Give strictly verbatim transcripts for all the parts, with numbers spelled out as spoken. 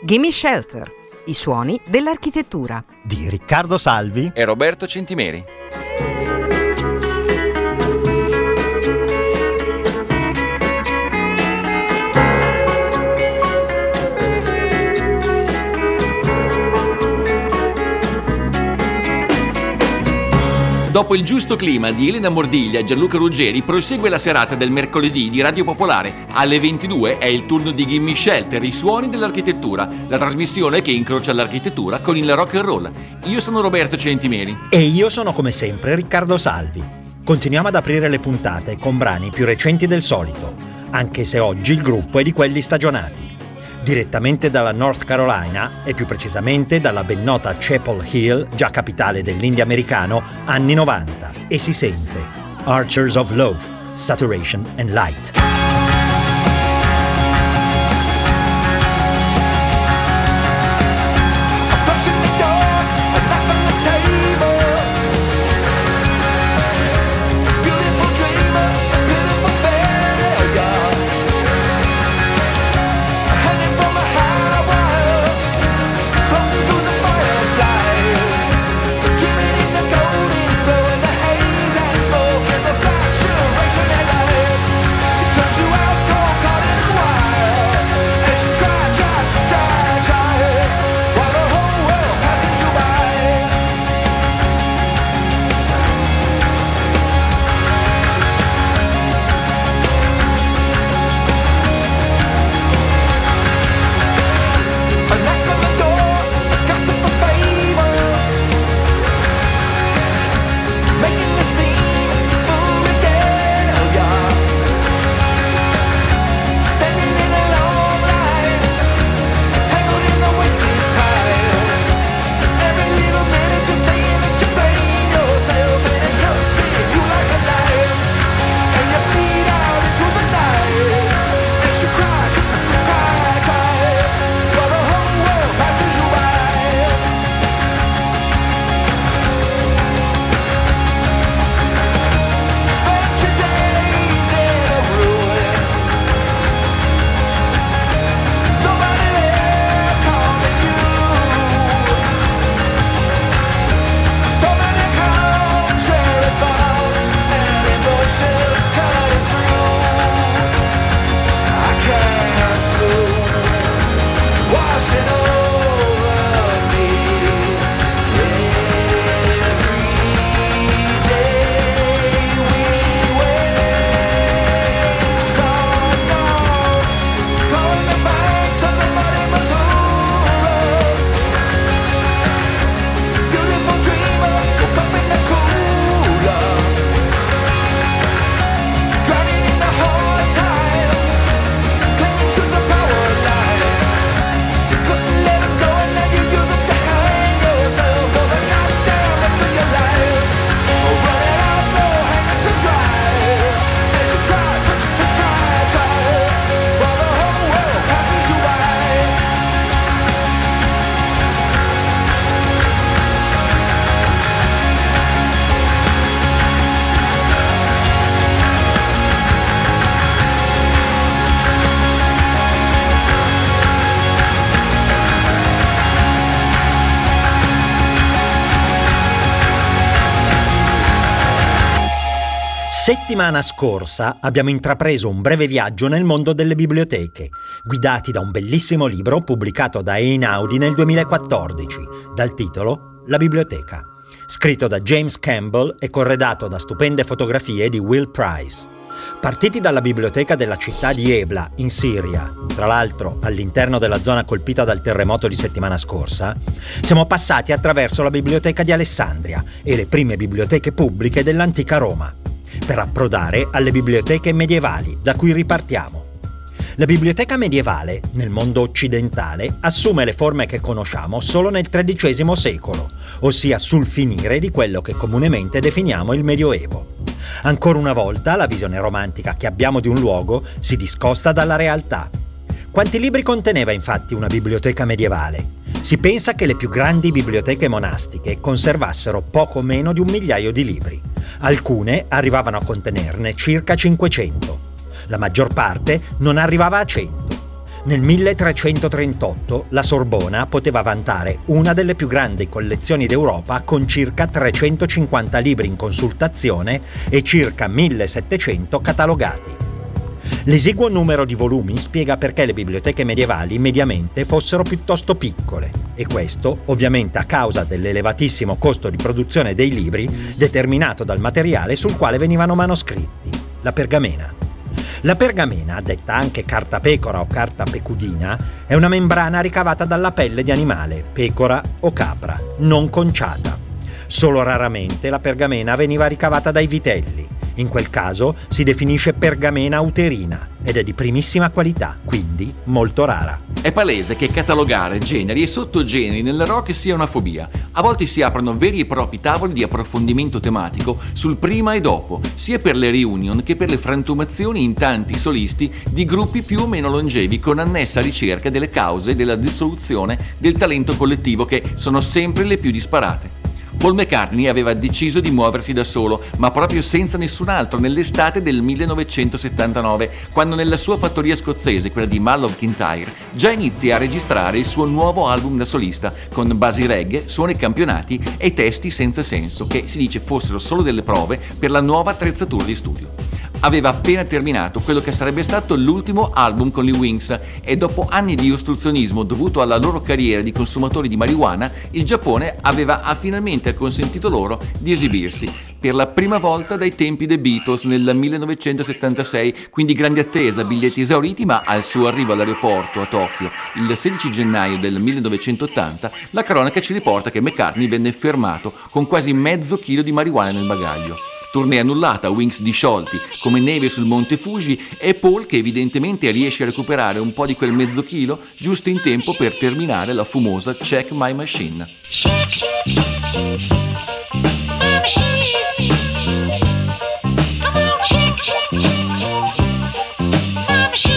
Gimme Shelter, i suoni dell'architettura di Riccardo Salvi e Roberto Centimeri. Dopo il giusto clima di Elena Mordiglia e Gianluca Ruggeri, prosegue la serata del mercoledì di Radio Popolare. Alle ventidue è il turno di Gimme Shelter, i suoni dell'architettura, la trasmissione che incrocia l'architettura con il rock and roll. Io sono Roberto Centimeri. E io sono come sempre Riccardo Salvi. Continuiamo ad aprire le puntate con brani più recenti del solito, anche se oggi il gruppo è di quelli stagionati. Direttamente dalla North Carolina e più precisamente dalla ben nota Chapel Hill, già capitale dell'indie americano, anni novanta, e si sente Archers of Love, Saturation and Light. Settimana scorsa abbiamo intrapreso un breve viaggio nel mondo delle biblioteche, guidati da un bellissimo libro pubblicato da Einaudi nel duemilaquattordici, dal titolo La biblioteca, scritto da James Campbell e corredato da stupende fotografie di Will Price. Partiti dalla biblioteca della città di Ebla, in Siria, tra l'altro all'interno della zona colpita dal terremoto di settimana scorsa, siamo passati attraverso la biblioteca di Alessandria e le prime biblioteche pubbliche dell'antica Roma, per approdare alle biblioteche medievali, da cui ripartiamo. La biblioteca medievale, nel mondo occidentale, assume le forme che conosciamo solo nel tredicesimo secolo, ossia sul finire di quello che comunemente definiamo il Medioevo. Ancora una volta, la visione romantica che abbiamo di un luogo si discosta dalla realtà. Quanti libri conteneva infatti una biblioteca medievale? Si pensa che le più grandi biblioteche monastiche conservassero poco meno di un migliaio di libri. Alcune arrivavano a contenerne circa cinquecento. La maggior parte non arrivava a cento. Nel milletrecentotrentotto la Sorbona poteva vantare una delle più grandi collezioni d'Europa con circa trecentocinquanta libri in consultazione e circa millesettecento catalogati. L'esiguo numero di volumi spiega perché le biblioteche medievali mediamente fossero piuttosto piccole, e questo ovviamente a causa dell'elevatissimo costo di produzione dei libri determinato dal materiale sul quale venivano manoscritti, la pergamena. La pergamena, detta anche carta pecora o carta pecudina, è una membrana ricavata dalla pelle di animale, pecora o capra, non conciata. Solo raramente la pergamena veniva ricavata dai vitelli. In quel caso si definisce pergamena uterina ed è di primissima qualità, quindi molto rara. È palese che catalogare generi e sottogeneri nel rock sia una fobia. A volte si aprono veri e propri tavoli di approfondimento tematico sul prima e dopo, sia per le reunion che per le frantumazioni in tanti solisti di gruppi più o meno longevi, con annessa ricerca delle cause della dissoluzione del talento collettivo, che sono sempre le più disparate. Paul McCartney aveva deciso di muoversi da solo, ma proprio senza nessun altro, nell'estate del millenovecentosettantanove, quando nella sua fattoria scozzese, quella di Mull of Kintyre, già inizia a registrare il suo nuovo album da solista, con basi reggae, suoni campionati e testi senza senso, che si dice fossero solo delle prove per la nuova attrezzatura di studio. Aveva appena terminato quello che sarebbe stato l'ultimo album con gli Wings e dopo anni di ostruzionismo dovuto alla loro carriera di consumatori di marijuana, il Giappone aveva finalmente consentito loro di esibirsi per la prima volta dai tempi dei Beatles nel millenovecentosettantasei, quindi grande attesa, biglietti esauriti, ma al suo arrivo all'aeroporto a Tokyo il sedici gennaio del millenovecentottanta la cronaca ci riporta che McCartney venne fermato con quasi mezzo chilo di marijuana nel bagaglio. Tournée annullata, Wings disciolti come neve sul monte Fuji e Paul che evidentemente riesce a recuperare un po' di quel mezzo chilo giusto in tempo per terminare la fumosa Check My Machine. Check my machine. Come on, check, check, check my machine.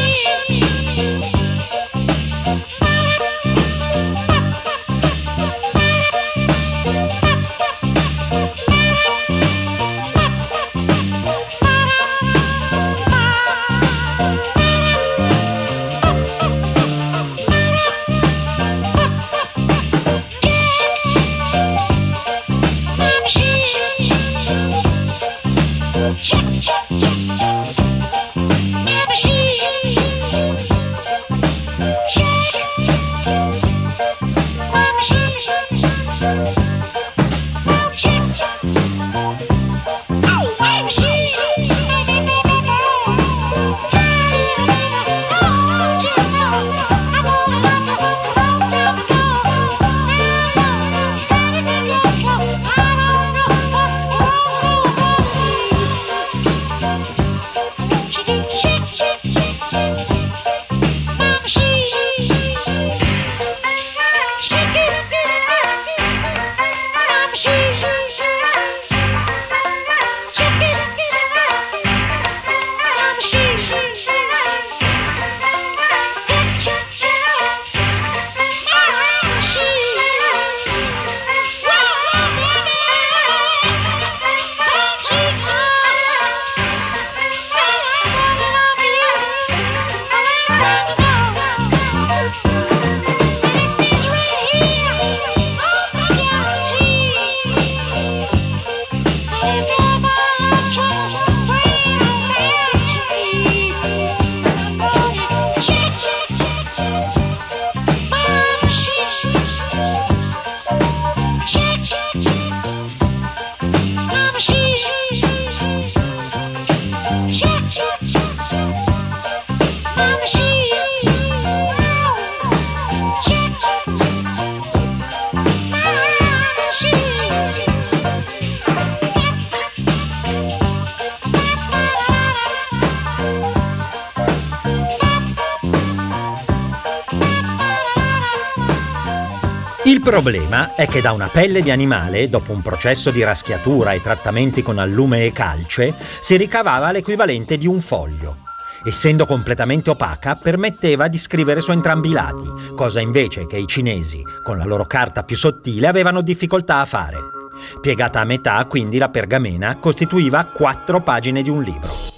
Il problema è che da una pelle di animale, dopo un processo di raschiatura e trattamenti con allume e calce, si ricavava l'equivalente di un foglio. Essendo completamente opaca, permetteva di scrivere su entrambi i lati, cosa invece che i cinesi, con la loro carta più sottile, avevano difficoltà a fare. Piegata a metà, quindi, la pergamena costituiva quattro pagine di un libro.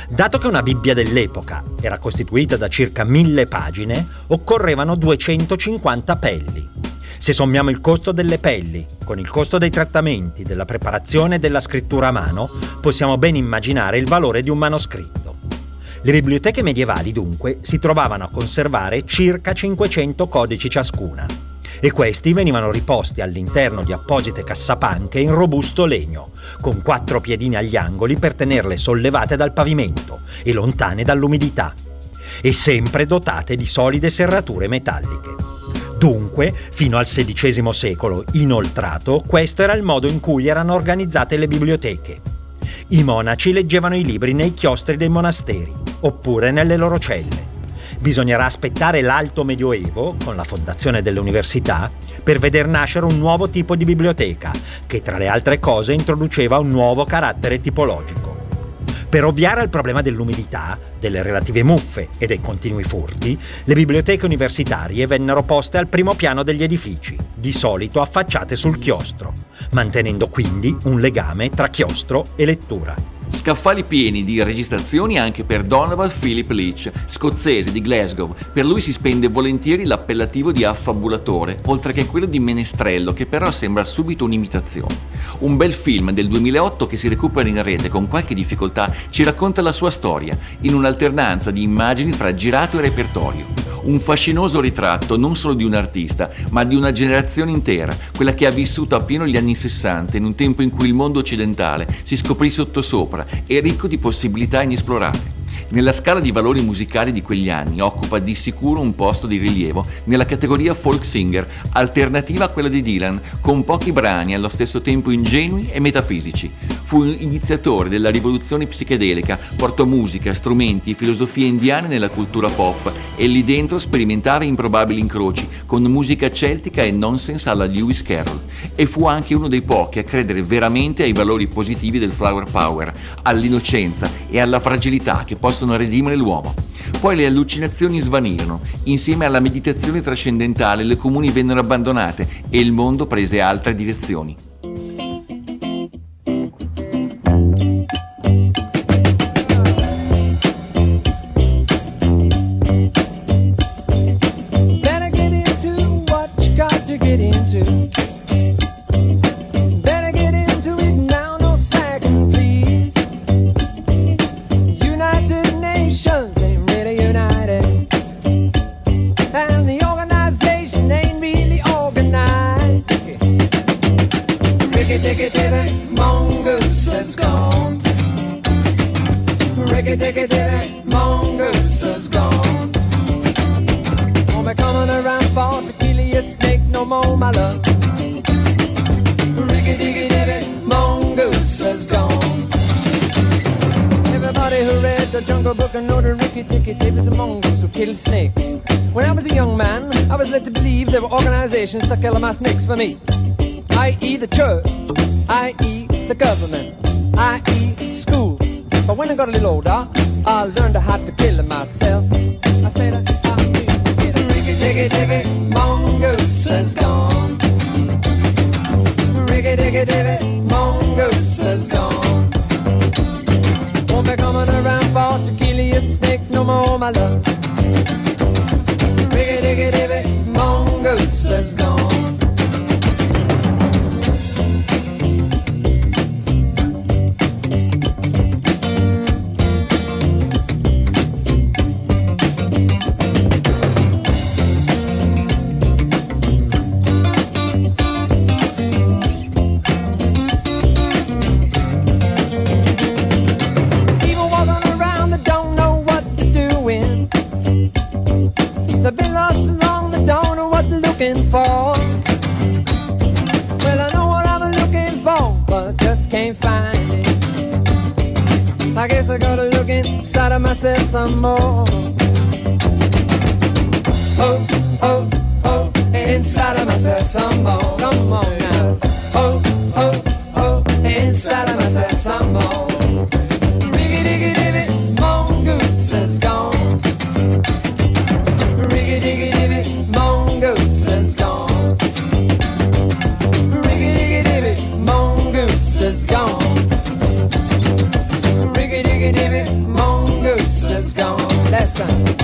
Dato che una Bibbia dell'epoca era costituita da circa mille pagine, occorrevano duecentocinquanta pelli. Se sommiamo il costo delle pelli con il costo dei trattamenti, della preparazione e della scrittura a mano, possiamo ben immaginare il valore di un manoscritto. Le biblioteche medievali, dunque, si trovavano a conservare circa cinquecento codici ciascuna, e questi venivano riposti all'interno di apposite cassapanche in robusto legno, con quattro piedini agli angoli per tenerle sollevate dal pavimento e lontane dall'umidità, e sempre dotate di solide serrature metalliche. Dunque, fino al sedicesimo secolo, inoltrato, questo era il modo in cui erano organizzate le biblioteche. I monaci leggevano i libri nei chiostri dei monasteri, oppure nelle loro celle. Bisognerà aspettare l'Alto Medioevo, con la fondazione delle università, per veder nascere un nuovo tipo di biblioteca, che tra le altre cose introduceva un nuovo carattere tipologico. Per ovviare al problema dell'umidità, delle relative muffe e dei continui furti, le biblioteche universitarie vennero poste al primo piano degli edifici, di solito affacciate sul chiostro, mantenendo quindi un legame tra chiostro e lettura. Scaffali pieni di registrazioni anche per Donovan Philip Leach, scozzese di Glasgow. Per lui si spende volentieri l'appellativo di affabulatore, oltre che quello di menestrello, che però sembra subito un'imitazione. Un bel film del duemilaotto che si recupera in rete con qualche difficoltà ci racconta la sua storia, in un'alternanza di immagini fra girato e repertorio. Un fascinoso ritratto non solo di un artista, ma di una generazione intera, quella che ha vissuto appieno gli anni sessanta, in un tempo in cui il mondo occidentale si scoprì sottosopra e ricco di possibilità inesplorate. Nella scala di valori musicali di quegli anni occupa di sicuro un posto di rilievo nella categoria folk singer, alternativa a quella di Dylan, con pochi brani allo stesso tempo ingenui e metafisici. Fu iniziatore della rivoluzione psichedelica, portò musica, strumenti e filosofie indiane nella cultura pop e lì dentro sperimentava improbabili incroci con musica celtica e nonsense alla Lewis Carroll. E fu anche uno dei pochi a credere veramente ai valori positivi del flower power, all'innocenza e alla fragilità che possono redimere l'uomo. Poi le allucinazioni svanirono, insieme alla meditazione trascendentale le comuni vennero abbandonate e il mondo prese altre direzioni. To kill my snakes for me, that is the church, that is the government, that is school. But when I got a little older, I learned how to kill myself. I said, I need to get a Ricky Diggy Diggy, mongoose is gone. Ricky Diggy Diggy, mongoose is gone. Won't be coming around for to kill your snake no more, my love. Ricky Diggy Diggy, mongoose is gone. Some more. Oh, oh, oh, inside of myself some more. Come on now. Oh, oh, oh, inside of myself some more. Riggy diggy diggy, mongoose is gone. Riggy diggy diggy, mongoose is gone. Riggy diggy diggy, mongoose is gone. Riggy diggy diggy, mongoose. sound.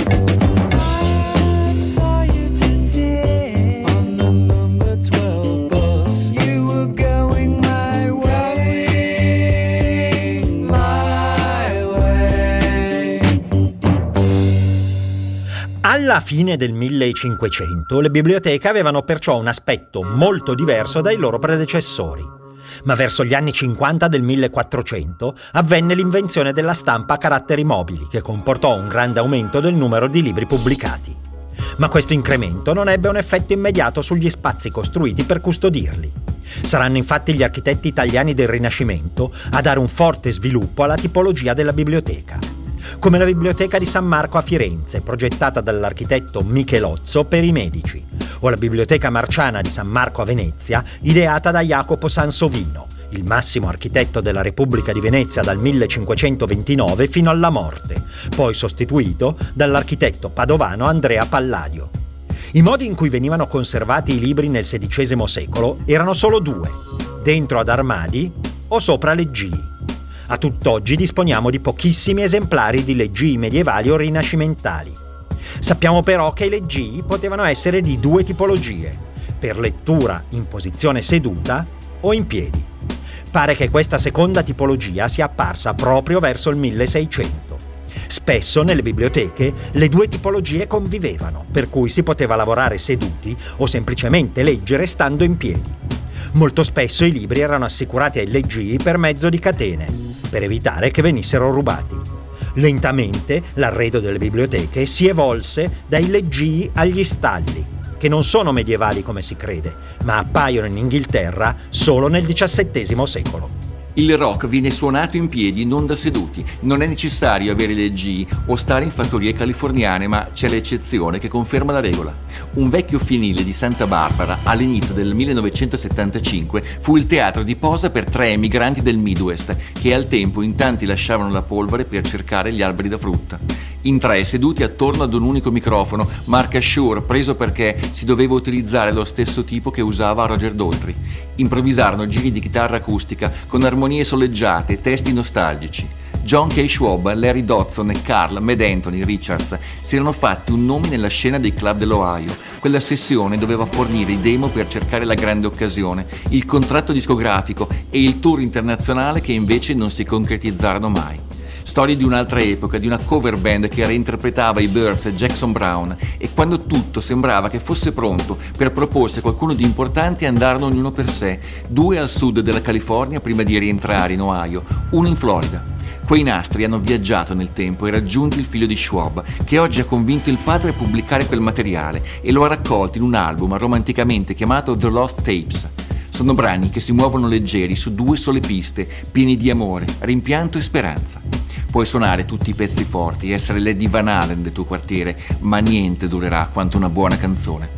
Alla fine del millecinquecento le biblioteche avevano perciò un aspetto molto diverso dai loro predecessori. Ma verso gli anni cinquanta del millequattrocento avvenne l'invenzione della stampa a caratteri mobili, che comportò un grande aumento del numero di libri pubblicati. Ma questo incremento non ebbe un effetto immediato sugli spazi costruiti per custodirli. Saranno infatti gli architetti italiani del Rinascimento a dare un forte sviluppo alla tipologia della biblioteca. Come la Biblioteca di San Marco a Firenze, progettata dall'architetto Michelozzo per i Medici, o la Biblioteca Marciana di San Marco a Venezia, ideata da Jacopo Sansovino, il massimo architetto della Repubblica di Venezia dal millecinquecentoventinove fino alla morte, poi sostituito dall'architetto padovano Andrea Palladio. I modi in cui venivano conservati i libri nel sedicesimo secolo erano solo due: dentro ad armadi o sopra leggii. A tutt'oggi disponiamo di pochissimi esemplari di leggii medievali o rinascimentali. Sappiamo però che i leggii potevano essere di due tipologie: per lettura in posizione seduta o in piedi. Pare che questa seconda tipologia sia apparsa proprio verso il milleseicento. Spesso nelle biblioteche le due tipologie convivevano, per cui si poteva lavorare seduti o semplicemente leggere stando in piedi. Molto spesso i libri erano assicurati ai leggii per mezzo di catene, per evitare che venissero rubati. Lentamente l'arredo delle biblioteche si evolse dai leggii agli stalli, che non sono medievali come si crede, ma appaiono in Inghilterra solo nel diciassettesimo secolo. Il rock viene suonato in piedi, non da seduti. Non è necessario avere leggii o stare in fattorie californiane, ma c'è l'eccezione che conferma la regola. Un vecchio fienile di Santa Barbara, all'inizio del millenovecentosettantacinque, fu il teatro di posa per tre emigranti del Midwest, che al tempo in tanti lasciavano la polvere per cercare gli alberi da frutta. In tre, seduti attorno ad un unico microfono, marca Shure, preso perché si doveva utilizzare lo stesso tipo che usava Roger Daltrey. Improvvisarono giri di chitarra acustica con armonie soleggiate e testi nostalgici. John K. Schwab, Larry Dodson e Carl Mad Anthony Richards si erano fatti un nome nella scena dei club dell'Ohio. Quella sessione doveva fornire i demo per cercare la grande occasione, il contratto discografico e il tour internazionale che invece non si concretizzarono mai. Storie di un'altra epoca, di una cover band che reinterpretava i Byrds e Jackson Brown, e quando tutto sembrava che fosse pronto per proporsi a qualcuno di importante andarono ognuno per sé, due al sud della California prima di rientrare in Ohio, uno in Florida. Quei nastri hanno viaggiato nel tempo e raggiunto il figlio di Schwab, che oggi ha convinto il padre a pubblicare quel materiale e lo ha raccolto in un album romanticamente chiamato The Lost Tapes. Sono brani che si muovono leggeri su due sole piste, pieni di amore, rimpianto e speranza. Puoi suonare tutti i pezzi forti, essere Lady Van Halen del tuo quartiere, ma niente durerà quanto una buona canzone.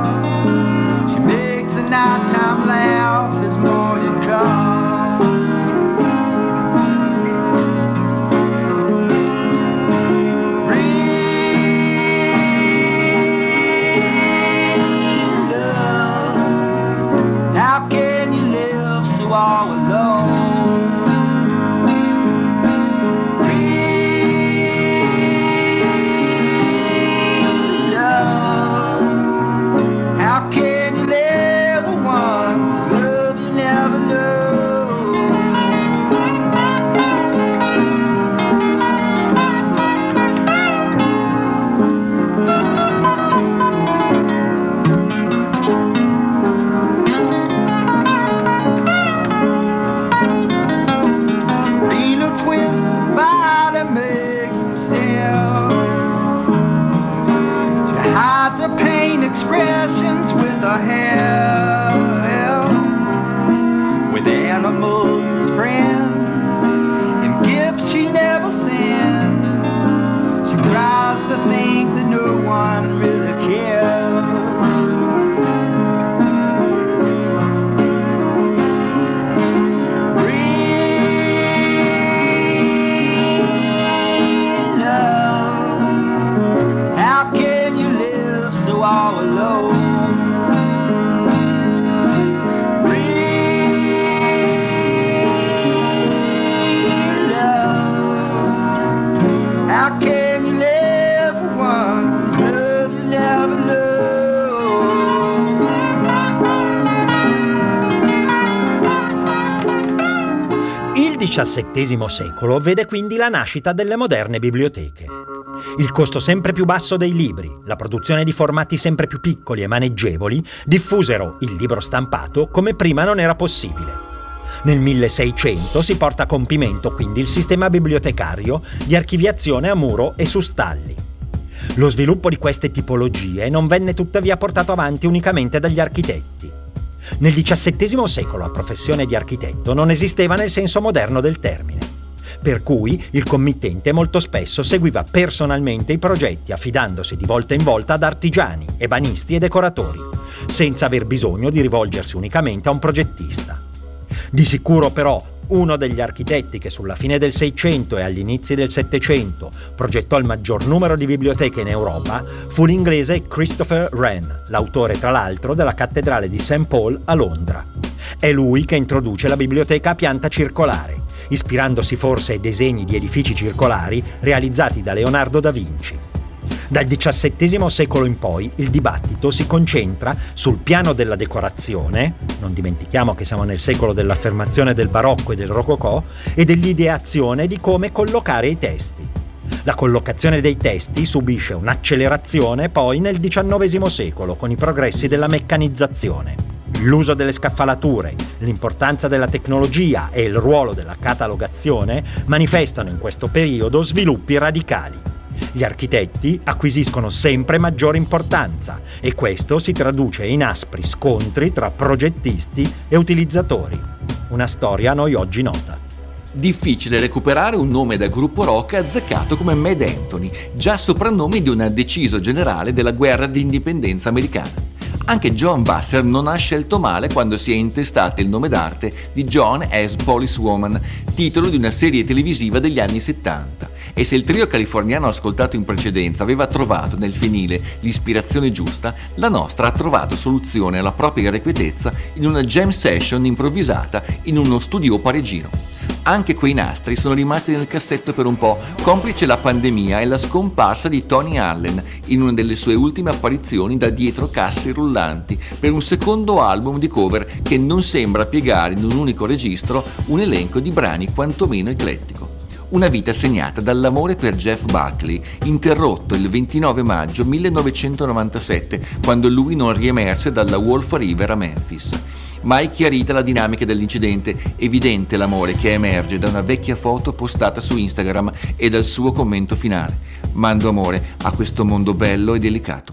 Nighttime laugh as morning comes. diciassettesimo secolo vede quindi la nascita delle moderne biblioteche. Il costo sempre più basso dei libri, la produzione di formati sempre più piccoli e maneggevoli diffusero il libro stampato come prima non era possibile. Nel milleseicento si porta a compimento quindi il sistema bibliotecario di archiviazione a muro e su stalli. Lo sviluppo di queste tipologie non venne tuttavia portato avanti unicamente dagli architetti. Nel diciassettesimo secolo la professione di architetto non esisteva nel senso moderno del termine, per cui il committente molto spesso seguiva personalmente i progetti affidandosi di volta in volta ad artigiani, ebanisti e decoratori, senza aver bisogno di rivolgersi unicamente a un progettista. Di sicuro però uno degli architetti che sulla fine del Seicento e agli inizi del Settecento progettò il maggior numero di biblioteche in Europa fu l'inglese Christopher Wren, l'autore tra l'altro della cattedrale di Saint Paul a Londra. È lui che introduce la biblioteca a pianta circolare, ispirandosi forse ai disegni di edifici circolari realizzati da Leonardo da Vinci. Dal diciassettesimo secolo in poi il dibattito si concentra sul piano della decorazione, non dimentichiamo che siamo nel secolo dell'affermazione del barocco e del rococò, e dell'ideazione di come collocare i testi. La collocazione dei testi subisce un'accelerazione poi nel diciannovesimo secolo con i progressi della meccanizzazione. L'uso delle scaffalature, l'importanza della tecnologia e il ruolo della catalogazione manifestano in questo periodo sviluppi radicali. Gli architetti acquisiscono sempre maggiore importanza e questo si traduce in aspri scontri tra progettisti e utilizzatori. Una storia a noi oggi nota. Difficile recuperare un nome da gruppo rock azzeccato come Mad Anthony, già soprannome di un deciso generale della guerra di indipendenza americana. Anche John Vassar non ha scelto male quando si è intestato il nome d'arte di John as Policewoman, titolo di una serie televisiva degli anni settanta. E se il trio californiano ascoltato in precedenza aveva trovato nel finile l'ispirazione giusta, la nostra ha trovato soluzione alla propria irrequietezza in una jam session improvvisata in uno studio parigino. Anche quei nastri sono rimasti nel cassetto per un po', complice la pandemia e la scomparsa di Tony Allen in una delle sue ultime apparizioni da dietro casse rullanti per un secondo album di cover che non sembra piegare in un unico registro un elenco di brani quantomeno eclettico. Una vita segnata dall'amore per Jeff Buckley, interrotto il ventinove maggio millenovecentonovantasette, quando lui non riemerse dalla Wolf River a Memphis. Mai chiarita la dinamica dell'incidente, evidente l'amore che emerge da una vecchia foto postata su Instagram e dal suo commento finale: mando amore a questo mondo bello e delicato.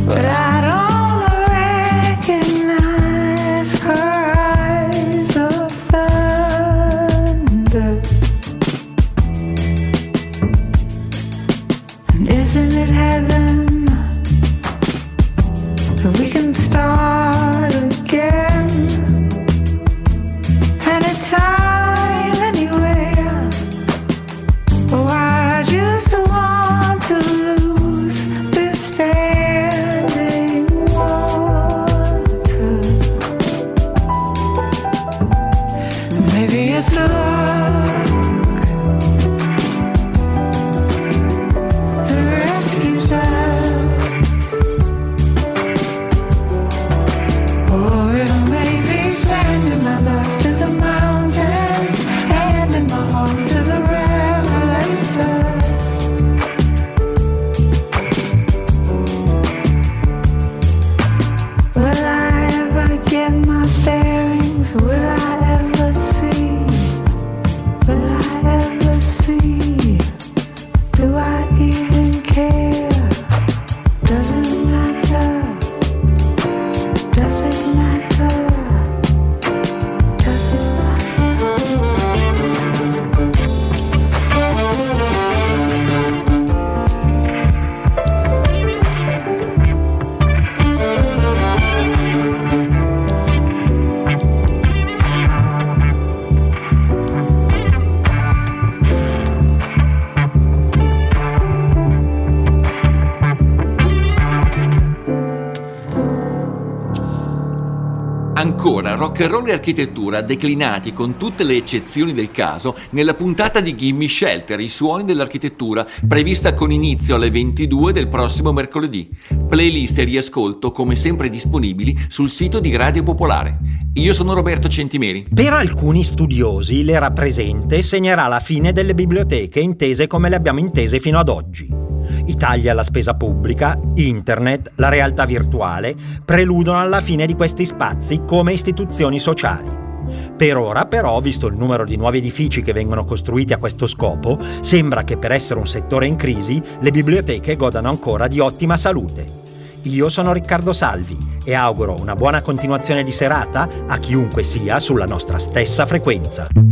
but I don't recognize her eyes of thunder. And isn't it heaven that we can start again anytime, anywhere? Oh, I just want to lose this standing water. Maybe it's love that rescues us, or it may be sending my love to the mountains, handing my heart to the revelator. Will I ever get my bearings? Will I ever see? Will I ever see? Do I even care? Does it matter? Does it matter? Does it Ancora rock and roll e architettura declinati con tutte le eccezioni del caso nella puntata di Gimme Shelter, i suoni dell'architettura, prevista con inizio alle ventidue del prossimo mercoledì. Playlist e riascolto come sempre disponibili sul sito di Radio Popolare. Io sono Roberto Centimeri. Per alcuni studiosi l'era presente segnerà la fine delle biblioteche intese come le abbiamo intese fino ad oggi. I tagli alla spesa pubblica, internet, la realtà virtuale preludono alla fine di questi spazi come istituzioni sociali. Per ora, però, visto il numero di nuovi edifici che vengono costruiti a questo scopo, sembra che per essere un settore in crisi le biblioteche godano ancora di ottima salute. Io sono Riccardo Salvi e auguro una buona continuazione di serata a chiunque sia sulla nostra stessa frequenza.